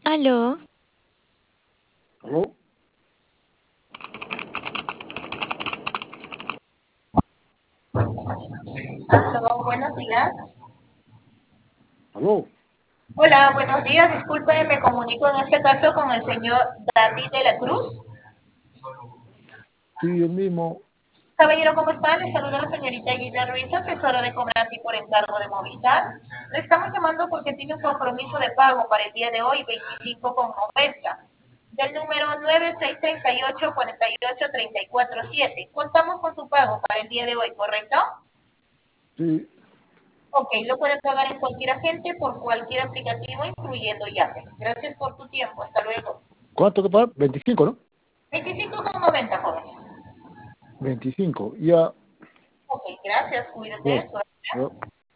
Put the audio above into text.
Aló, ¿Aló? Aló, buenos días. ¿Aló? Hola, buenos días. Disculpe, me comunico en este caso con el señor David de la Cruz. Sí, el mismo. Caballero, ¿cómo está? Le saluda la señorita Gina Ruiz, asesora de cobranza y por encargo de Movistar. Le estamos llamando porque tiene un compromiso de pago para el día de hoy, 25,90, del número 9638 48 347. Contamos con su pago para el día de hoy, ¿correcto? Sí. Ok, lo puede pagar en cualquier agente por cualquier aplicativo, incluyendo Yape. Gracias por tu tiempo. Hasta luego. ¿Cuánto que pagar? 25, ¿no? 25,90, joven. 25. Ya. Ok, gracias. Cuídese. Ya, Suerte. ya.